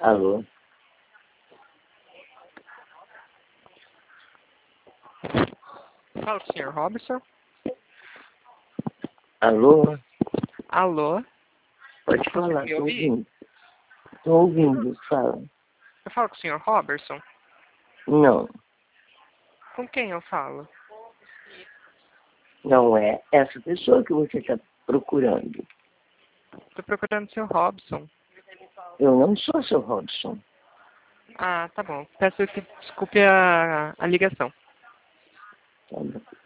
Alô? Fala com o senhor Robson. Alô? Alô? Pode falar, me tô ouvir? ouvindo. Tô ouvindo, fala. Eu falo com o senhor Robertson? Não, Com quem eu falo? não é essa pessoa que você está procurando. Tô procurando o senhor Robson. Eu não sou seu Robson. Ah, tá bom. Peço que desculpe a ligação. Tá bom.